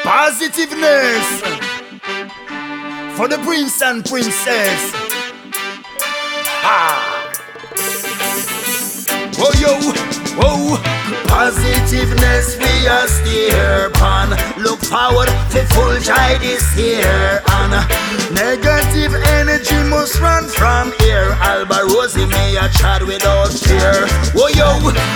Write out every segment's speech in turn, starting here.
Positiveness for the prince and princess. Oh yo, oh, positiveness we are steer upon. Look forward for full joy this year. And negative energy must run from here. Alba Rosie may a chat without fear. Oh yo,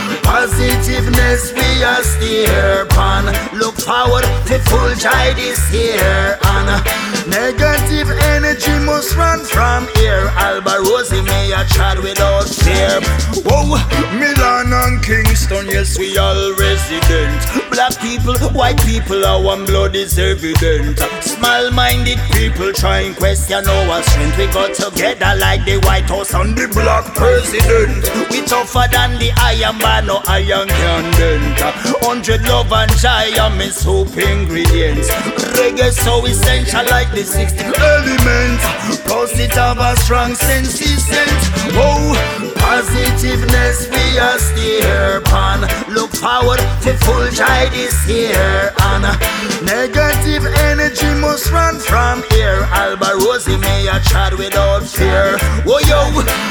positiveness we are steer upon. Look forward for full joy this year. And negative energy must run from here. Alba Rosie may a chat without fear. Whoa, Milan and Kingston, yes we all resident. Black people, white people, our blood is evident. Small-minded people try and question our strength. We got together like the White House and the black president. We tougher than the iron man, no iron can dent. 100 love and joy are my soup ingredients. Reggae so essential like the 60 elements. Cause it have a strong sense of sense. Oh, positiveness we are steer upon. Look forward to full joy this year. And negative energy must run from here. Alba Rosie may a chat without fear. Oh yo,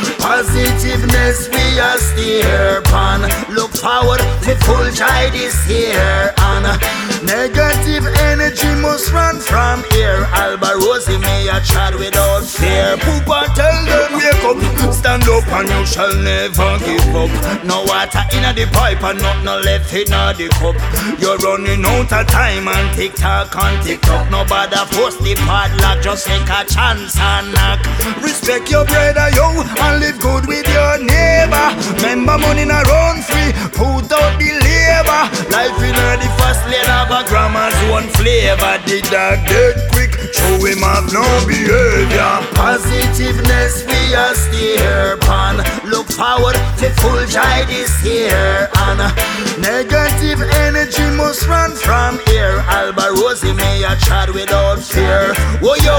positiveness we are steer upon. Look forward to full joy this year. And negative energy must run from here. Alba Rosie may a chat without fear. Poopa tell them wake up, stand up and you shall never give up. No water in the pipe and nothing left in the cup. You're running out of time and tick-tock and tick-tock. Nobody force the padlock, just take a chance and knock. Respect your brother, yo, and live good with your neighbor. Remember money not run free, put out the labor. Life in the first lane of a grandma's one flavor. The dog dead quick, show him have no behavior. Positiveness we are steer upon. Look forward to full joy this year. And negative energy must run from here. Alba Rosie may a chat without fear. Oh yo,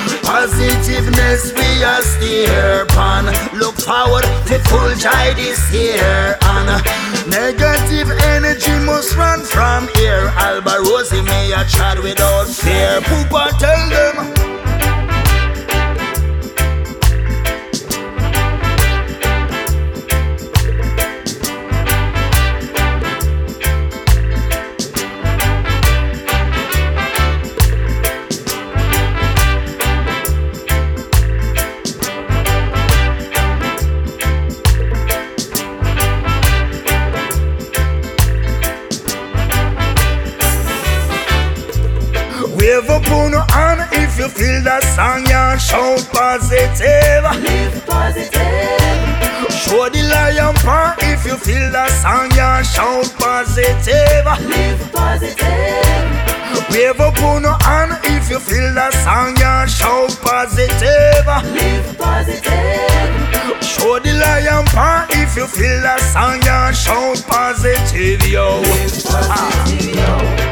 positiveness we are steer upon. Look forward to full joy this year. And negative energy must run from here. Alba Rosie may a chat without fear. Poopa tell them. Wave up on your hand if you feel that song, yeah, shout positive. Live positive. Show the lion paw if you feel that song, yeah, shout positive. Live positive. Wave up on your hand if you feel that song, yeah, shout positive. Live positive. Show the lion paw if you feel that song, yeah, shout positive, yo. Live positive, yo.